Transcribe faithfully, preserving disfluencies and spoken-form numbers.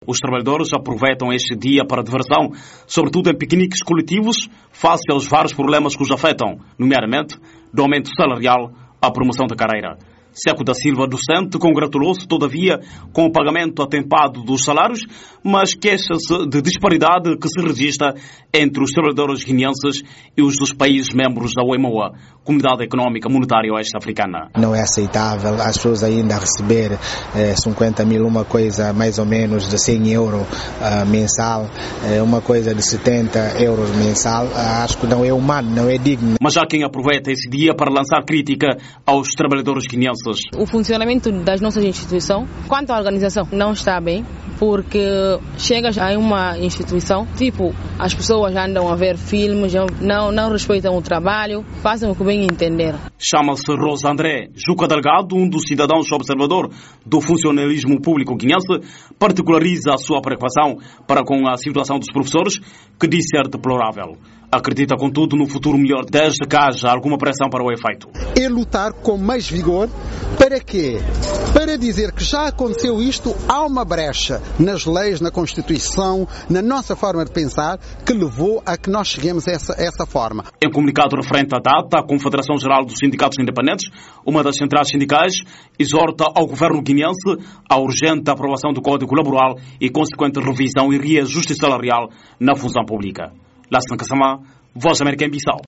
Os trabalhadores aproveitam este dia para diversão, sobretudo em piqueniques coletivos, face aos vários problemas que os afetam, nomeadamente do aumento salarial à promoção da carreira. Seco da Silva, docente, congratulou-se, todavia, com o pagamento atempado dos salários, mas queixa-se de disparidade que se registra entre os trabalhadores guineenses e os dos países membros da O E M O A, Comunidade Económica Monetária Oeste-Africana. Não é aceitável as pessoas ainda receber eh, cinquenta mil, uma coisa mais ou menos de cem euros uh, mensal, eh, uma coisa de setenta euros mensal. Uh, acho que não é humano, não é digno. Mas há quem aproveita esse dia para lançar crítica aos trabalhadores guineenses. O funcionamento das nossas instituições, quanto à organização, não está bem, porque chegas a uma instituição, tipo, as pessoas andam a ver filmes, não, não respeitam o trabalho, fazem o que bem entender. Chama-se Rosa André Juca Delgado, um dos cidadãos observador do funcionalismo público guineense, particulariza a sua preocupação para com a situação dos professores, que diz ser deplorável. Acredita, contudo, no futuro melhor, desde que haja alguma pressão para o efeito. É lutar com mais vigor. Para quê? Para dizer que já aconteceu isto, há uma brecha nas leis, na Constituição, na nossa forma de pensar, que levou a que nós cheguemos a essa, a essa forma. Em comunicado referente à data, a Confederação Geral dos Sindicatos Independentes, uma das centrais sindicais, exorta ao governo guineense a urgente aprovação do Código Laboral e consequente revisão e reajuste salarial na função pública. Lassana Kassamá, Voz da América em Bissau.